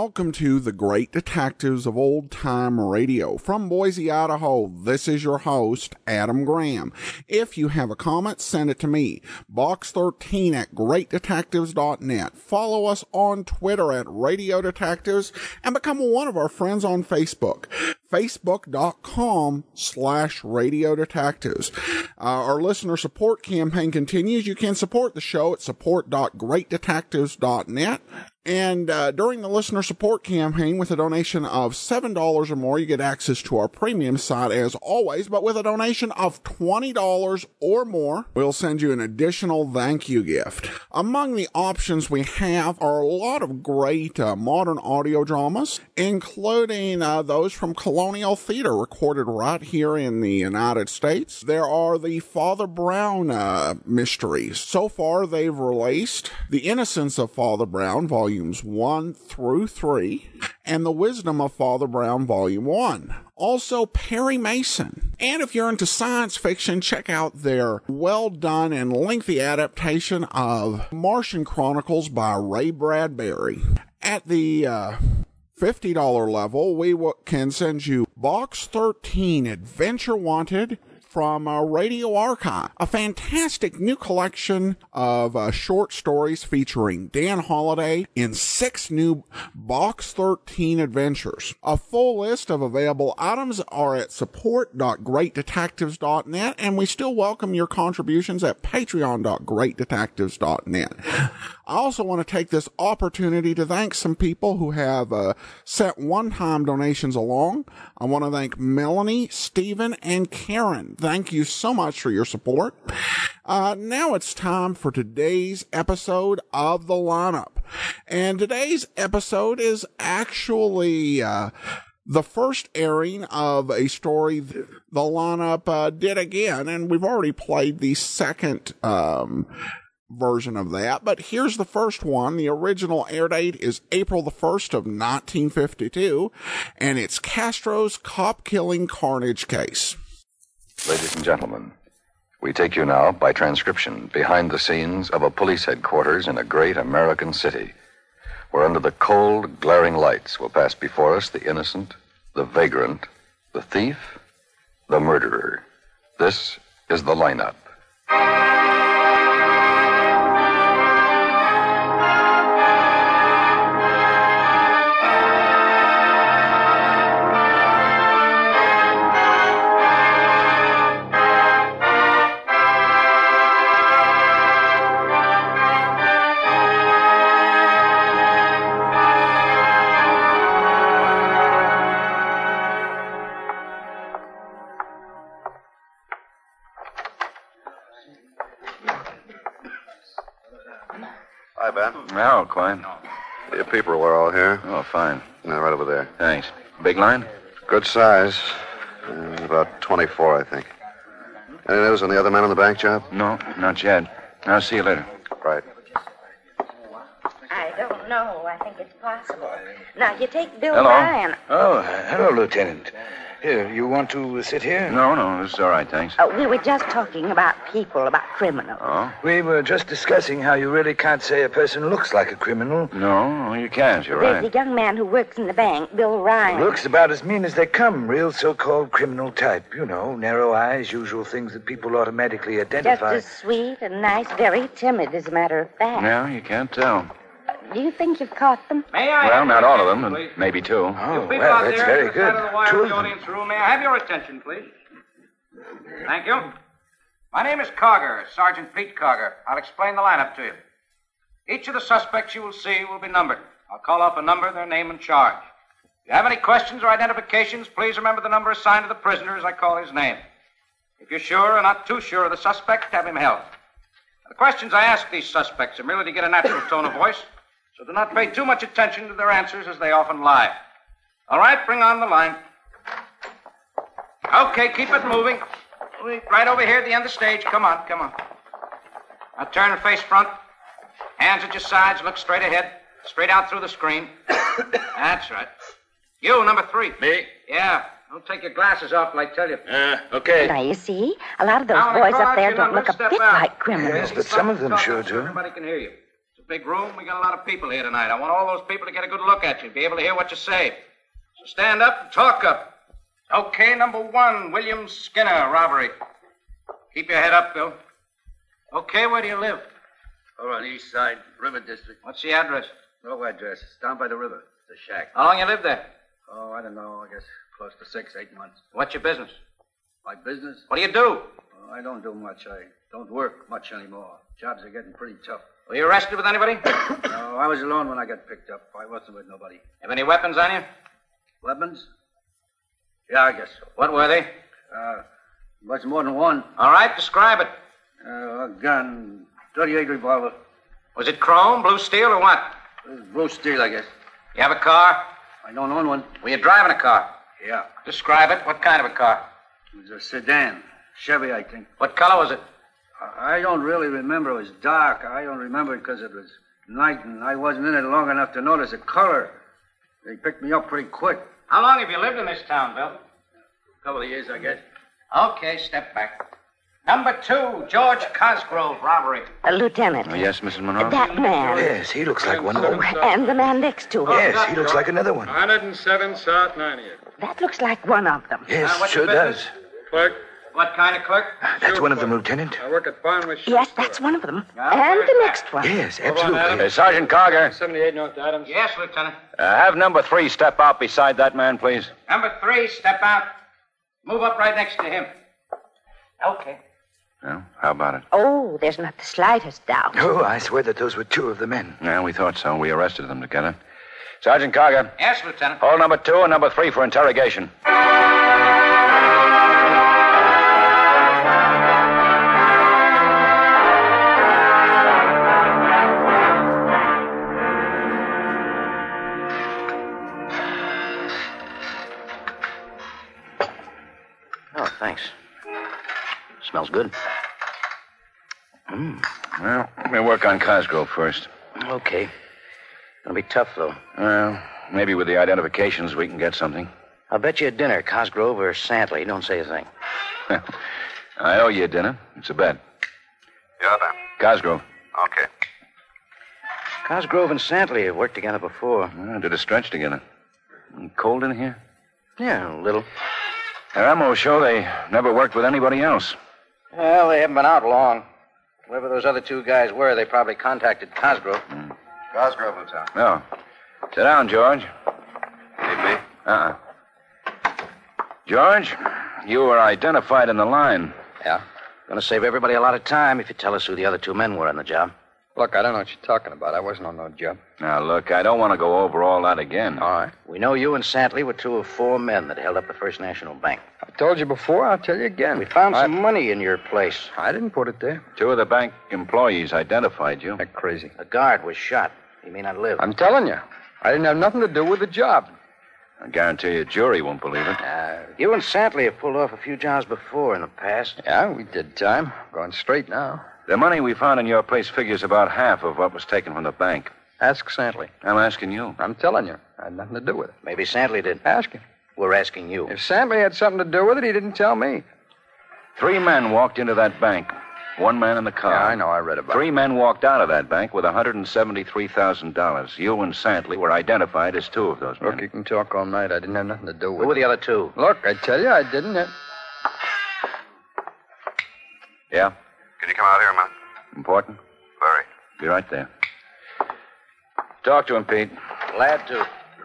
welcome to the Great Detectives of Old Time Radio. From Boise, Idaho, this is your host, Adam Graham. If you have a comment, send it to me, box13 at greatdetectives.net. Follow us on Twitter at Radio Detectives and become one of our friends on Facebook, facebook.com/Radio Detectives. Our listener support campaign continues. You can support the show at support.greatdetectives.net. And during the listener support campaign, with a donation of $7 or more, you get access to our premium site as always. But with a donation of $20 or more, we'll send you an additional thank you gift. Among the options we have are a lot of great modern audio dramas, including those from Colonial Theater, recorded right here in the United States. There are the Father Brown mysteries. So far, they've released The Innocence of Father Brown, Volumes 1 through 3, and The Wisdom of Father Brown, Volume 1. Also, Perry Mason. And if you're into science fiction, check out their well-done and lengthy adaptation of Martian Chronicles by Ray Bradbury. At the $50 level, we can send you Box 13 Adventure Wanted from Radio Archive, a fantastic new collection of short stories featuring Dan Holliday in 6 new Box 13 adventures. A full list of available items are at support.greatdetectives.net, and we still welcome your contributions at patreon.greatdetectives.net. I also want to take this opportunity to thank some people who have sent one-time donations along. I want to thank Melanie, Stephen, and Karen. Thank you so much for your support. Now it's time for today's episode of The Lineup. And today's episode is actually the first airing of a story The Lineup did again, and we've already played the second version of that, but here's the first one. The original air date is April the 1st of 1952, and it's Castro's cop-killing carnage case. Ladies and gentlemen, we take you now, by transcription, behind the scenes of a police headquarters in a great American city, where under the cold, glaring lights will pass before us the innocent, the vagrant, the thief, the murderer. This is The Lineup. Hi, Ben. Now, Klein. Your people were all here. Oh, fine. No, right over there. Thanks. Big line? Good size. About 24, I think. Any news on the other man on the bank job? No, not yet. I'll see you later. Right. I don't know. I think it's possible. Now, you take Bill Hello. Ryan. Oh, hello, Lieutenant. Here, you want to sit here? No, this is all right, thanks. We were just talking about people, about criminals. Oh? We were just discussing how you really can't say a person looks like a criminal. No, you can't. You're There's right. the young man who works in the bank, Bill Ryan. Looks about as mean as they come. Real so-called criminal type. You know, narrow eyes, usual things that people automatically Just identify. as sweet and nice, very timid, as a matter of fact. No, you can't tell. Do you think you've caught them? May I? Well, not all of them, and maybe 2. Oh, You people well, out that's there very at the side good. of the wire 2 in of the them. audience room, may I have your attention, please? Thank you. My name is Cogger, Sergeant Pete Cogger. I'll explain the lineup to you. Each of the suspects you will see will be numbered. I'll call off a number, their name, and charge. If you have any questions or identifications, please remember the number assigned to the prisoner as I call his name. If you're sure or not too sure of the suspect, have him held. The questions I ask these suspects are merely to get a natural tone of voice, so do not pay too much attention to their answers, as they often lie. All right, bring on the line. Okay, keep it moving. Right over here at the end of the stage. Come on. Now turn and face front. Hands at your sides. Look straight ahead. Straight out through the screen. That's right. You, number 3. Me? Yeah. Don't take your glasses off till I tell you. Okay. Now, you see, a lot of those Now, when I boys call up out there your don't number, look a step bit out. like criminals. Yes, but some of them sure do. Everybody can hear you. So big room. We got a lot of people here tonight. I want all those people to get a good look at you, be able to hear what you say. So stand up and talk up. Okay, number 1, William Skinner, robbery. Keep your head up, Bill. Okay, where do you live? Over on the east side, River District. What's the address? No address. It's down by the river. It's a shack. How long you lived there? Oh, I don't know. I guess close to 6-8 months. What's your business? My business? What do you do? Oh, I don't do much. I don't work much anymore. Jobs are getting pretty tough. Were you arrested with anybody? No, I was alone when I got picked up. I wasn't with nobody. Have any weapons on you? Weapons? Yeah, I guess so. What were they? Much more than one. All right, describe it. A gun, 38 revolver. Was it chrome, blue steel, or what? Blue steel, I guess. You have a car? I don't own one. Were you driving a car? Yeah. Describe it. What kind of a car? It was a sedan. Chevy, I think. What color was it? I don't really remember. It was dark. I don't remember it because it was night and I wasn't in it long enough to notice the color. They picked me up pretty quick. How long have you lived in this town, Bill? A couple of years, I guess. Okay, step back. Number 2, George Cosgrove, robbery. Lieutenant. Oh, yes, Mrs. Monroe? That man. Yes, he looks like one of them. And the man next to him. Yes, he looks like another one. 107 South 90th. That looks like one of them. Yes, what's sure your business? does. Clerk, What kind of clerk? That's one of them, Lieutenant. I work at Barnwell Shoe Yes, Store. that's one of them. Now, And where's the that? next one. Yes, Over on absolutely. Adams. Sergeant Carger, 78 North Adams. Yes, Lieutenant. have number 3 step out beside that man, please. Number 3, step out. Move up right next to him. Okay. Well, how about it? Oh, there's not the slightest doubt. Oh, I swear that those were 2 of the men. Yeah, we thought so. We arrested them together. Sergeant Carger, Yes, Lieutenant. hold number 2 and number 3 for interrogation. Oh, thanks. Smells good. Well, we'll work on Cosgrove first. Okay. Gonna be tough, though. Well, maybe with the identifications we can get something. I'll bet you a dinner, Cosgrove or Santley. Don't say a thing. I owe you a dinner. It's a bet. Yeah, then. Cosgrove. Okay. Cosgrove and Santley have worked together before. Did a stretch together. Cold in here? Yeah, a little. Their ammo show they never worked with anybody else. Well, they haven't been out long. Whoever those other 2 guys were, they probably contacted Cosgrove. Cosgrove, Lieutenant. No. Sit down, George. Need me? Uh-uh. George, you were identified in the line. Yeah? Gonna save everybody a lot of time if you tell us who the other 2 men were on the job. Look, I don't know what you're talking about. I wasn't on no job. Now, look, I don't want to go over all that again. All right. We know you and Santley were 2 of 4 men that held up the First National Bank. I told you before. I'll tell you again. We found some money in your place. I didn't put it there. 2 of the bank employees identified you. You're crazy. A guard was shot. He may not live. I'm telling you. I didn't have nothing to do with the job. I guarantee you a jury won't believe it. You and Santley have pulled off a few jobs before in the past. Yeah, we did time. Going straight now. The money we found in your place figures about half of what was taken from the bank. Ask Santley. I'm asking you. I'm telling you. I had nothing to do with it. Maybe Santley did. Ask him. We're asking you. If Santley had something to do with it, he didn't tell me. 3 men walked into that bank. 1 man in the car. Yeah, I know. I read about 3 men walked out of that bank with $173,000. You and Santley were identified as 2 of those it. men. Look, you can talk all night. I didn't have nothing to do with Who were it. the other 2? Look, I tell you, I didn't. Yeah? Can you come out here a minute? Important? Very. Be right there. Talk to him, Pete. Glad to.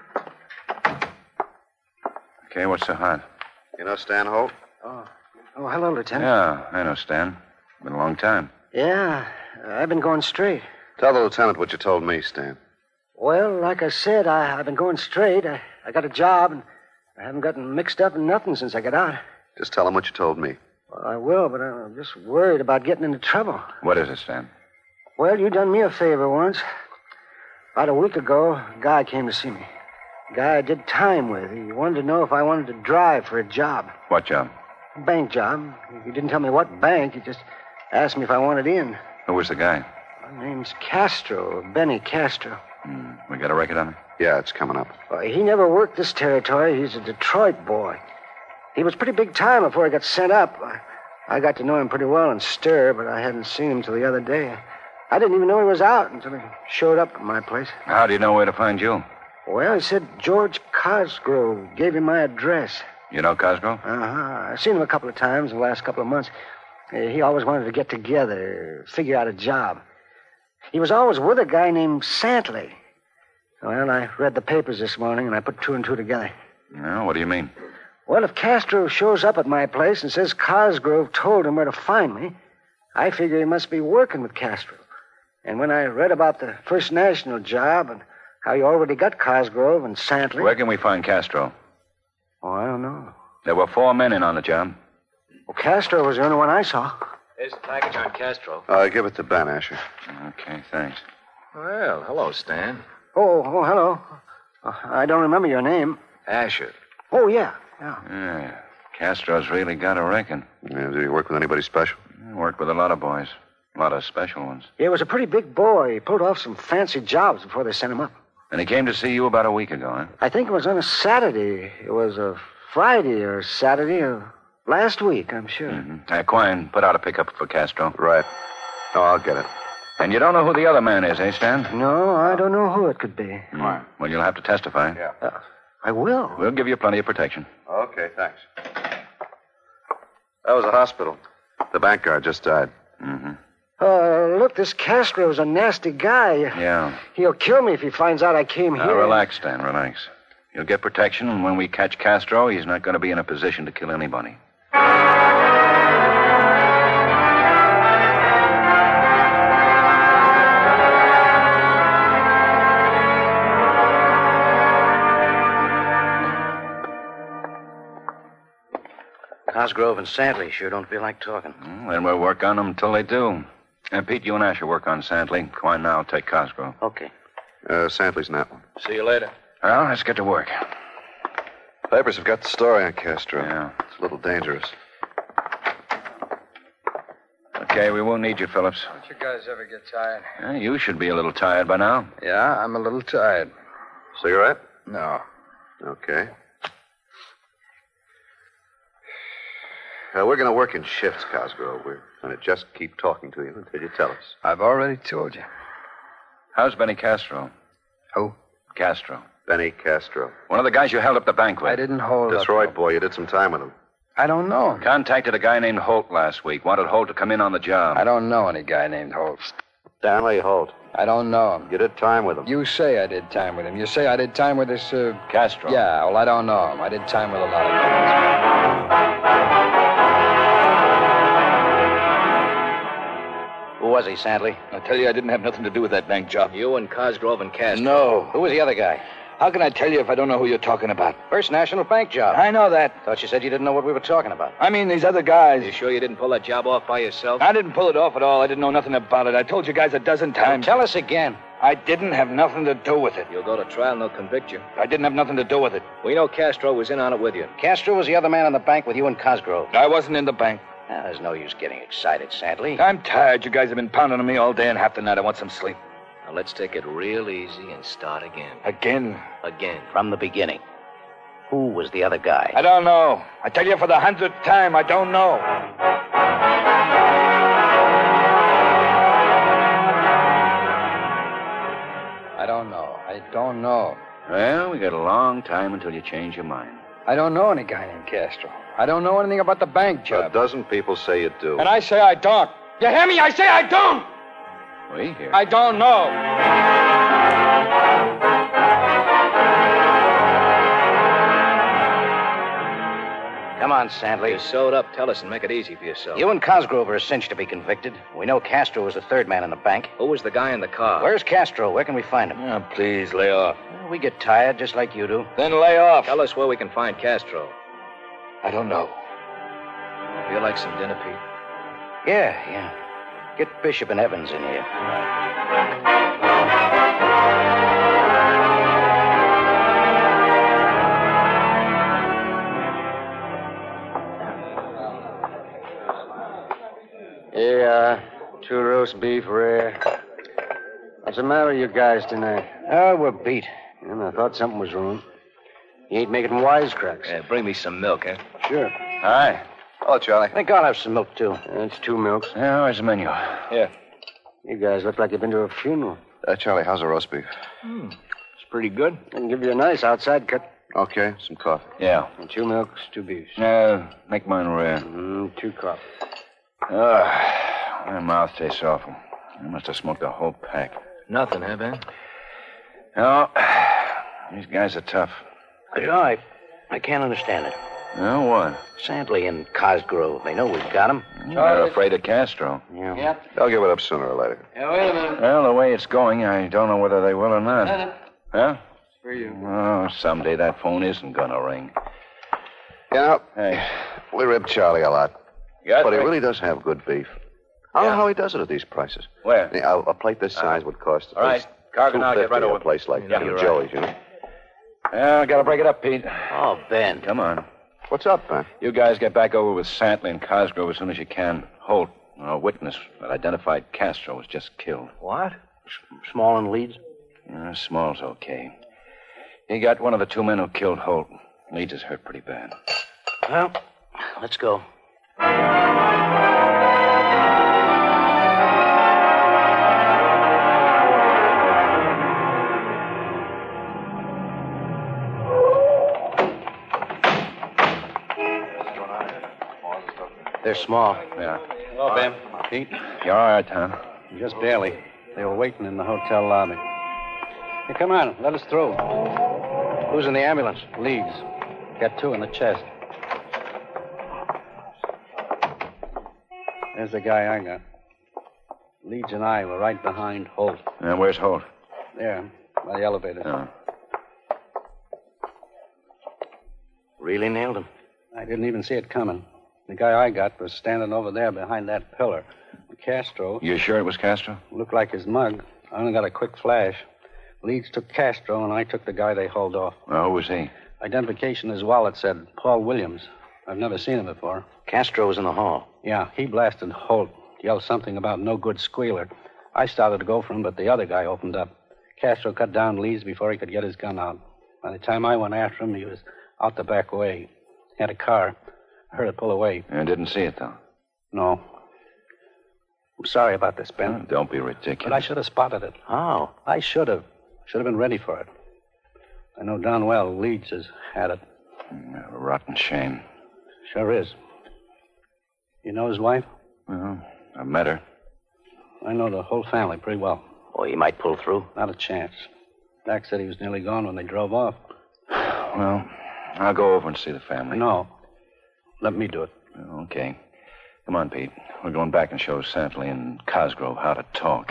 Okay, what's so hot? You know Stan Holt? Oh, hello, Lieutenant. Yeah, I know Stan. Been a long time. Yeah, I've been going straight. Tell the lieutenant what you told me, Stan. Well, like I said, I've been going straight. I got a job, and I haven't gotten mixed up in nothing since I got out. Just tell him what you told me. Well, I will, but I'm just worried about getting into trouble. What is it, Stan? Well, you done me a favor once. About a week ago, a guy came to see me. A guy I did time with. He wanted to know if I wanted to drive for a job. What job? A bank job. He didn't tell me what bank. He just asked me if I wanted in. Who was the guy? My name's Castro, Benny Castro. We got a record on him? Yeah, it's coming up. He never worked this territory. He's a Detroit boy. He was pretty big time before he got sent up. I got to know him pretty well in stir, but I hadn't seen him till the other day. I didn't even know he was out until he showed up at my place. How do you know where to find you? Well, he said George Cosgrove gave him my address. You know Cosgrove? Uh-huh. I've seen him a couple of times in the last couple of months. He always wanted to get together, figure out a job. He was always with a guy named Santley. Well, I read the papers this morning, and I put two and two together. No, what do you mean? Well, if Castro shows up at my place and says Cosgrove told him where to find me, I figure he must be working with Castro. And when I read about the First National job and how you already got Cosgrove and Santley... Where can we find Castro? Oh, I don't know. There were 4 men in on the job. Well, Castro was the only one I saw. Here's the package on Castro. Give it to Ben, Asher. Okay, thanks. Well, hello, Stan. Oh, hello. I don't remember your name. Asher. Oh, yeah. Yeah, Castro's really got a reckon. Yeah, did he work with anybody special? Worked with a lot of boys. A lot of special ones. He was a pretty big boy. He pulled off some fancy jobs before they sent him up. And he came to see you about a week ago, huh? I think it was on a Saturday. It was a Friday or Saturday or last week, I'm sure. Mm-hmm. Quine, put out a pickup for Castro. Right. Oh, I'll get it. And you don't know who the other man is, eh, Stan? No, I don't know who it could be. Well, you'll have to testify. Yeah. I will. We'll give you plenty of protection. Okay, thanks. That was a hospital. The bank guard just died. Mm-hmm. Look, this Castro's a nasty guy. Yeah. He'll kill me if he finds out I came here. Now, relax, Stan, relax. You'll get protection, and when we catch Castro, he's not going to be in a position to kill anybody. Cosgrove and Santley sure don't feel like talking. Then we'll work on them until they do. And Pete, you and Asher work on Santley. Quine now take Cosgrove. Okay. Santley's in that one. See you later. Well, let's get to work. Papers have got the story on Castro. Yeah. It's a little dangerous. Okay, we won't need you, Phillips. Don't you guys ever get tired? You should be a little tired by now. Yeah, I'm a little tired. Cigarette? No. Okay. We're going to work in shifts, Cosgrove. We're going to just keep talking to you until you tell us. I've already told you. How's Benny Castro? Who? Castro. Benny Castro. One of the guys you held up the bank with. I didn't hold That's up. right, boy. You did some time with him. I don't know. Contacted a guy named Holt last week. Wanted Holt to come in on the job. I don't know any guy named Holt. Stanley Holt. I don't know him. You did time with him. You say I did time with him. You say I did time with this, Castro. Yeah, well, I don't know him. I did time with a lot of guys. Who was he, Santley? I tell you, I didn't have nothing to do with that bank job. You and Cosgrove and Castro. No. Who was the other guy? How can I tell you if I don't know who you're talking about? First National Bank job. I know that. Thought you said you didn't know what we were talking about. I mean, these other guys. You sure you didn't pull that job off by yourself? I didn't pull it off at all. I didn't know nothing about it. I told you guys a dozen times. Tell us again. I didn't have nothing to do with it. You'll go to trial and they'll convict you. I didn't have nothing to do with it. We know Castro was in on it with you. Castro was the other man in the bank with you and Cosgrove. I wasn't in the bank. Now, there's no use getting excited, Santley. I'm tired. You guys have been pounding on me all day and half the night. I want some sleep. Now, let's take it real easy and start again. Again? Again, from the beginning. Who was the other guy? I don't know. I tell you for the 100th time, I don't know. I don't know. I don't know. Well, we got a long time until you change your mind. I don't know any guy named Castro. I don't know anything about the bank job. A dozen people say you do. And I say I don't. You hear me? I say I don't! We hear. I don't know. Come on, Santley. You sewed up. Tell us and make it easy for yourself. You and Cosgrove are a cinch to be convicted. We know Castro was the third man in the bank. Who was the guy in the car? Where's Castro? Where can we find him? Oh, please, lay off. Well, we get tired just like you do. Then lay off. Tell us where we can find Castro. I don't know. Feel like some dinner, Pete? Yeah. Get Bishop and Evans in here. Yeah, 2 roast beef rare. What's the matter with you guys tonight? Oh, we're beat. And I thought something was wrong. You ain't making wisecracks. Yeah, bring me some milk, eh? Sure. Hi. Oh, Charlie. I think I'll have some milk, too. That's 2 milks. Yeah, where's the menu? Here. You guys look like you've been to a funeral. Charlie, how's the roast beef? It's pretty good. I can give you a nice outside cut. Okay, some coffee. Yeah. And 2 milks, 2 beefs. Make mine rare. 2 coffee. My mouth tastes awful. I must have smoked a whole pack. Nothing, eh, Ben? No, these guys are tough. You know, I can't understand it. No, what? Santley and Cosgrove, they know we've got him. They're afraid of Castro. Yeah. Yep. They'll give it up sooner or later. Yeah, wait a minute. Well, the way it's going, I don't know whether they will or not. Huh? For you. Oh, someday that phone isn't gonna ring. You know, Hey. we rib Charlie a lot. Got But he me? really does have good beef. I don't know how he does it at these prices. Where? A plate this size would cost all right. Cargan, I'll get right $2.50 over. a place like Yeah, you're Joey's, you know. Yeah, I gotta break it up, Pete. Oh, Ben. Come on. What's up, man? You guys get back over with Santley and Cosgrove as soon as you can. Holt, a witness that identified Castro, was just killed. What? Small and Leeds? Small's okay. He got one of the 2 men who killed Holt. Leeds is hurt pretty bad. Well, let's go. They're small. Yeah. Hello, Ben. Pete, you're all right, Tom? Just barely. They were waiting in the hotel lobby. Hey, come on. Let us through. Who's in the ambulance? Leeds. Got 2 in the chest. There's the guy I got. Leeds and I were right behind Holt. And where's Holt? There, by the elevator. Oh. Really nailed him. I didn't even see it coming. The guy I got was standing over there behind that pillar. Castro You sure it was Castro? looked like his mug. I only got a quick flash. Leeds took Castro, and I took the guy they hauled off. Well, who was he? Identification in his wallet said Paul Williams. I've never seen him before. Castro was in the hall. Yeah, he blasted Holt. Yelled something about no good squealer. I started to go for him, but the other guy opened up. Castro cut down Leeds before he could get his gun out. By the time I went after him, he was out the back way. He had a car. I heard it pull away. I didn't see it, though. No. I'm sorry about this, Ben. Oh, don't be ridiculous. But I should have spotted it. How? I should have. Should have been ready for it. I know darn well Leeds has had it. A rotten shame. Sure is. You know his wife? Well, I met her. I know the whole family pretty well. Oh, he might pull through. Not a chance. Doc said he was nearly gone when they drove off. Well, I'll go over and see the family. No. Let me do it. Okay. Come on, Pete. We're going back and show Santley and Cosgrove how to talk.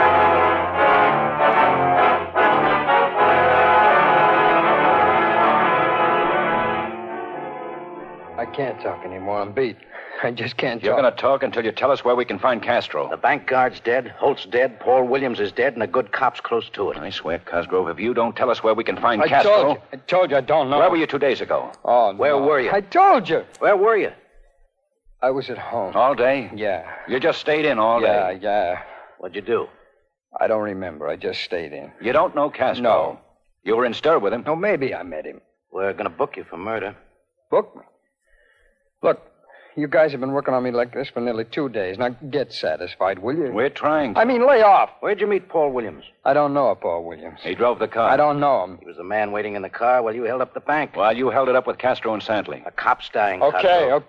I can't talk anymore. I'm beat. I just can't You're talk. going to talk until you tell us where we can find Castro. The bank guard's dead, Holt's dead, Paul Williams is dead, and a good cop's close to it. I swear, Cosgrove, if you don't tell us where we can find I Castro... told you I don't know. Where were you 2 days ago? Oh, Where no. were you? I told you. Where were you? I was at home. All day? Yeah. You just stayed in all day? Yeah. What'd you do? I don't remember. I just stayed in. You don't know Castro? No. You were in stir with him? No, maybe I met him. We're going to book you for murder. Book me. Look, you guys have been working on me like this for nearly 2 days. Now get satisfied, will you? We're trying to. I mean, lay off. Where'd you meet Paul Williams? I don't know Paul Williams. He drove the car. I don't know him. He was the man waiting in the car while you held up the bank. While you held it up with Castro and Santley. A cop's dying. Okay.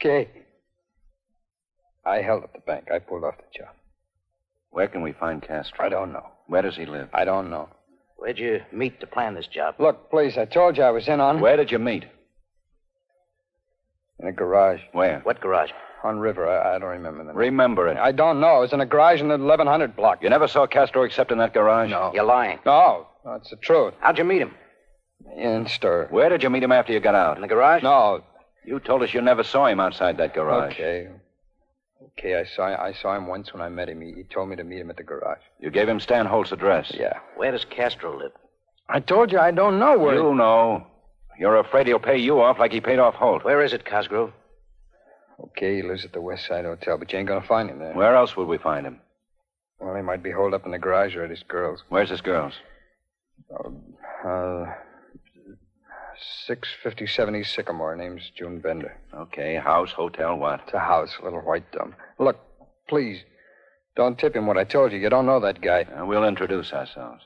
I held up the bank. I pulled off the job. Where can we find Castro? I don't know. Where does he live? I don't know. Where'd you meet to plan this job? Look, please, I told you I was in on... Where did you meet? In a garage. Where? What garage? On River. I don't remember the name. Remember it. I don't know. It was in a garage in the 1100 block. You never saw Castro except in that garage? No. You're lying. No, it's the truth. How'd you meet him? In stir. Where did you meet him after you got out? In the garage? No. You told us you never saw him outside that garage. Okay, I saw him once when I met him. He told me to meet him at the garage. You gave him Stan Holt's address? Yeah. Where does Castro live? I told you I don't know where... You know. You're afraid he'll pay you off like he paid off Holt. Where is it, Cosgrove? Okay, he lives at the West Side Hotel, but you ain't gonna find him there. Where else would we find him? Well, he might be holed up in the garage or at his girl's. Where's his girls? 65070 Sycamore. Name's June Bender. Okay, house, hotel, what? It's a house, a little white dome. Look, please, Don't tip him what I told you. You don't know that guy. We'll introduce ourselves.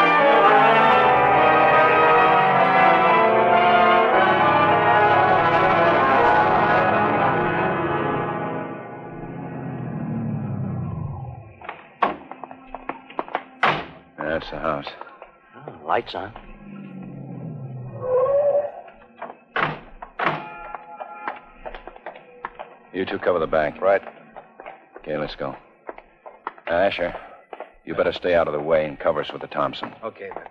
That's the house. Oh, lights on. You two cover the back. Right. Okay, let's go. Asher, you better stay out of the way and cover us with the Thompson. Okay, then.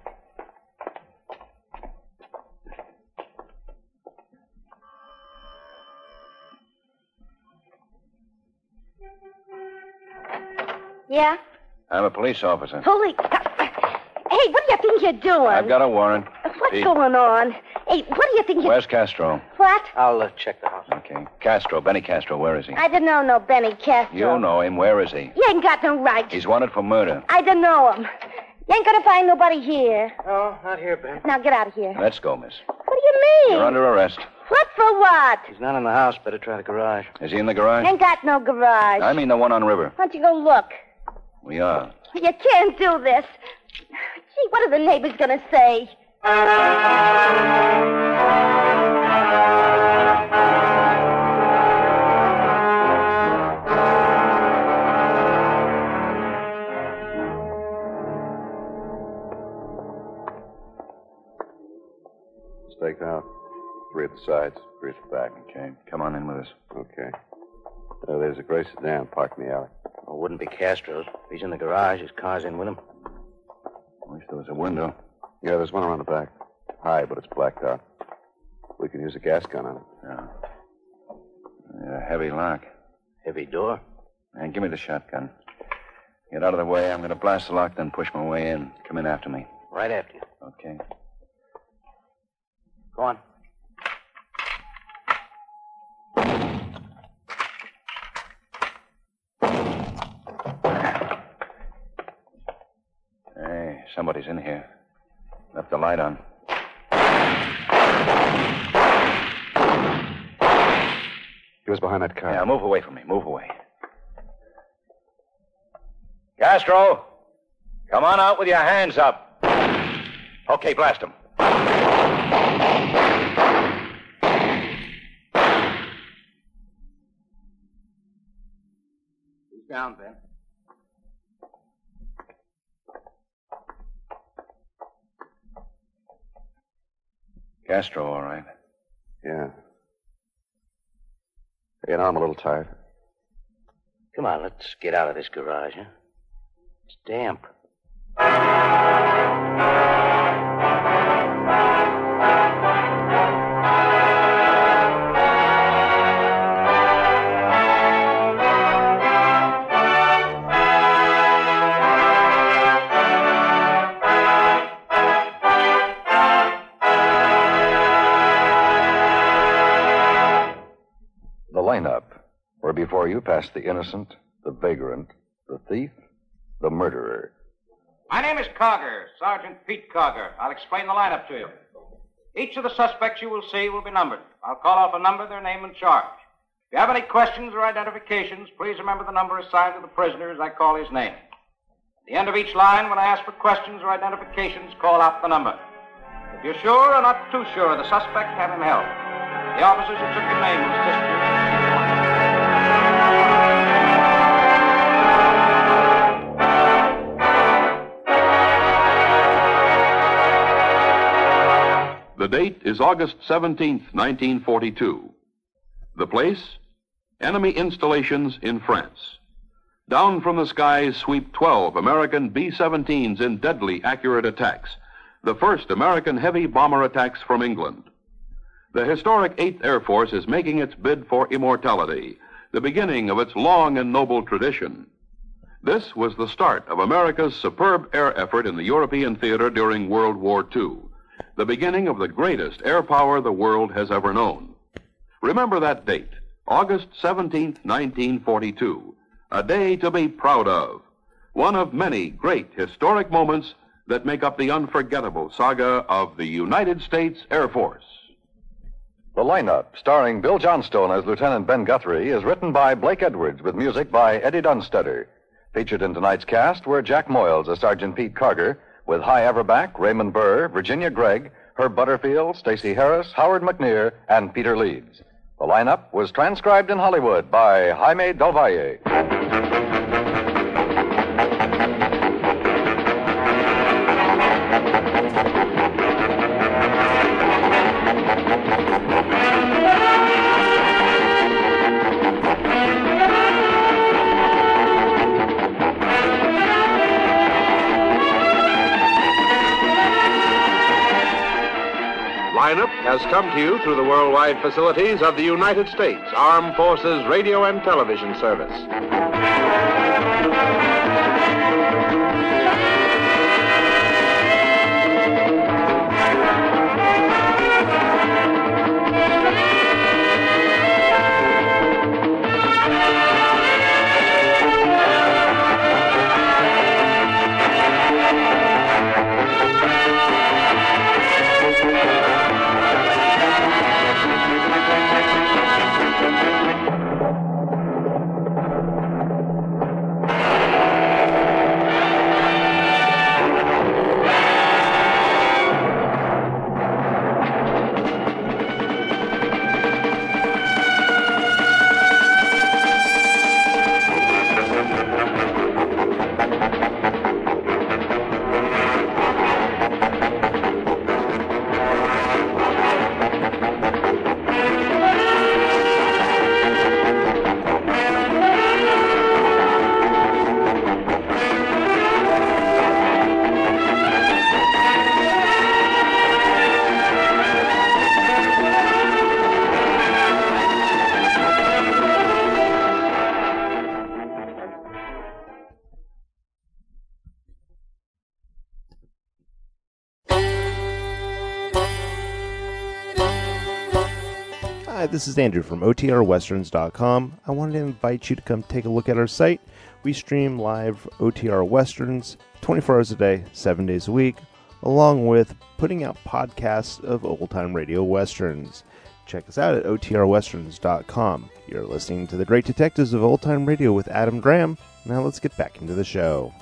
Yeah? I'm a police officer. Holy... Hey, what do you think you're doing? I've got a warrant. What's Pete. going on? Hey, what do you think you're... Where's Castro? What? I'll check the house. Okay. Castro, Benny Castro, where is he? I don't know no Benny Castro. You know him. Where is he? You ain't got no right. He's wanted for murder. I don't know him. You ain't gonna find nobody here. No, not here, Ben. Now get out of here. Let's go, miss. What do you mean? You're under arrest. What for what? He's not in the house. Better try the garage. Is he in the garage? Ain't got no garage. I mean the one on River. Why don't you go look? We are. You can't do this. Gee, what are the neighbors gonna say? Staked out. 3 at the sides, 3 at the back. Okay. Come on in with us. Okay. There's a gray sedan parked in the alley. Oh, wouldn't be Castro's. If he's in the garage, his car's in with him. Wish there was a window. Yeah, there's one around the back. High, but it's blacked out. We can use a gas gun on it. Yeah, heavy lock. Heavy door. And give me the shotgun. Get out of the way. I'm going to blast the lock, then push my way in. Come in after me. Right after you. Okay. Go on. Hey, somebody's in here. Left the light on. He was behind that car. Yeah, move away from me. Move away. Castro! Come on out with your hands up. Okay, blast him. He's down, Ben. Castro, all right. Yeah. You know, I'm a little tired. Come on, let's get out of this garage, huh? It's damp. The lineup, where before you pass the innocent, the vagrant, the thief, the murderer. My name is Cogger, Sergeant Pete Cogger. I'll explain the lineup to you. Each of the suspects you will see will be numbered. I'll call off a number, their name, and charge. If you have any questions or identifications, please remember the number assigned to the prisoner as I call his name. At the end of each line, when I ask for questions or identifications, call out the number. If you're sure or not too sure, the suspect, have him held. The officers who took your name will assist you. The date is August 17th, 1942. The place? Enemy installations in France. Down from the skies sweep 12 American B-17s in deadly accurate attacks. The first American heavy bomber attacks from England. The historic 8th Air Force is making its bid for immortality, the beginning of its long and noble tradition. This was the start of America's superb air effort in the European theater during World War II, the beginning of the greatest air power the world has ever known. Remember that date, August 17th, 1942, a day to be proud of, one of many great historic moments that make up the unforgettable saga of the United States Air Force. The lineup, starring Bill Johnstone as Lieutenant Ben Guthrie, is written by Blake Edwards with music by Eddie Dunstetter. Featured in tonight's cast were Jack Moyles as Sergeant Pete Carger, with Hy Averback, Raymond Burr, Virginia Gregg, Herb Butterfield, Stacey Harris, Howard McNear, and Peter Leeds. The lineup was transcribed in Hollywood by Jaime Del Valle. Lineup has come to you through the worldwide facilities of the United States Armed Forces Radio and Television Service. Hi, this is Andrew from OTRWesterns.com. I wanted to invite you to come take a look at our site. We stream live OTR Westerns 24 hours a day, 7 days a week, along with putting out podcasts of old-time radio westerns. Check us out at OTRWesterns.com. You're listening to The Great Detectives of Old Time Radio with Adam Graham. Now let's get back into the show.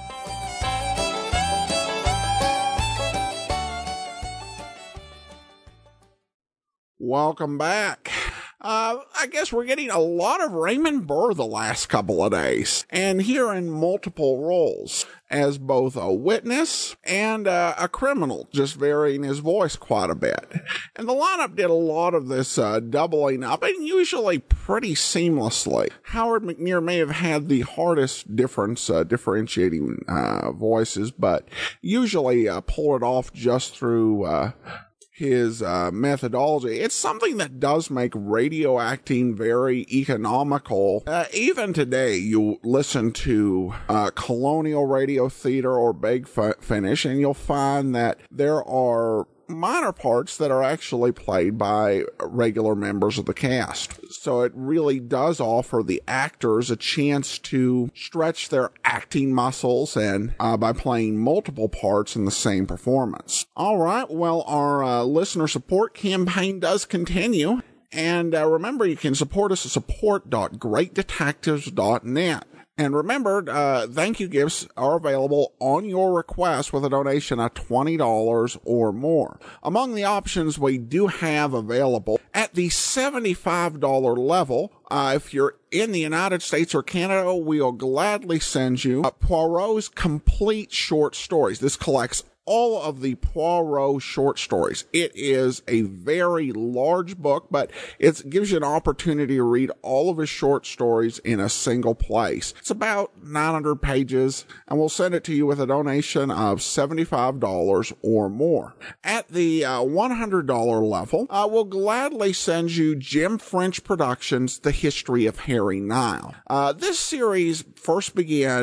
Welcome back. I guess we're getting a lot of Raymond Burr the last couple of days, and here in multiple roles as both a witness and a criminal, just varying his voice quite a bit. And the lineup did a lot of this doubling up, and usually pretty seamlessly. Howard McNear may have had the hardest differentiating voices, but usually pulled it off just through his methodology. It's something that does make radio acting very economical. Even today, you listen to colonial radio theater or Big Finish, and you'll find that there are minor parts that are actually played by regular members of the cast. So it really does offer the actors a chance to stretch their acting muscles and by playing multiple parts in the same performance. All right, well, our listener support campaign does continue. And remember, you can support us at support.greatdetectives.net. And remember, thank you gifts are available on your request with a donation of $20 or more. Among the options we do have available at the $75 level, if you're in the United States or Canada, we'll gladly send you Poirot's complete short stories. This collects all of the Poirot short stories. It is a very large book, but it gives you an opportunity to read all of his short stories in a single place. It's about 900 pages, and we'll send it to you with a donation of $75 or more. At the $100 level, we'll gladly send you Jim French Productions' The History of Harry Nile. This series first began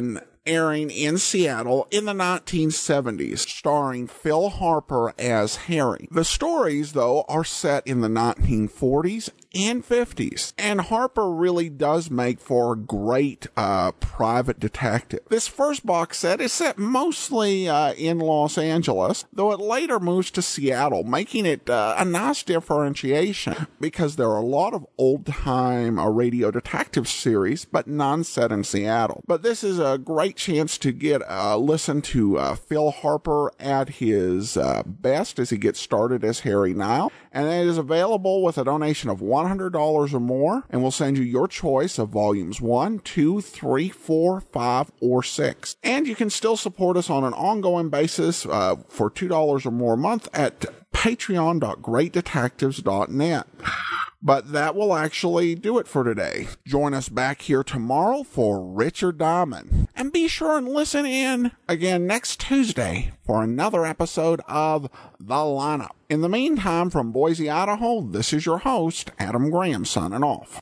airing in Seattle in the 1970s, starring Phil Harper as Harry. The stories, though, are set in the 1940s and 50s, and Harper really does make for a great private detective. This first box set is set mostly in Los Angeles, though it later moves to Seattle, making it a nice differentiation, because there are a lot of old-time radio detective series, but none set in Seattle. But this is a great chance to get listen to Phil Harper at his best as he gets started as Harry now, and it is available with a donation of $100 or more, and we'll send you your choice of volumes 1, 2, 3, 4, 5, or 6. And you can still support us on an ongoing basis for $2 or more a month at patreon.greatdetectives.net. But that will actually do it for today. Join us back here tomorrow for Richard Diamond. And be sure and listen in again next Tuesday for another episode of The Lineup. In the meantime, from Boise, Idaho, this is your host, Adam Graham, signing off.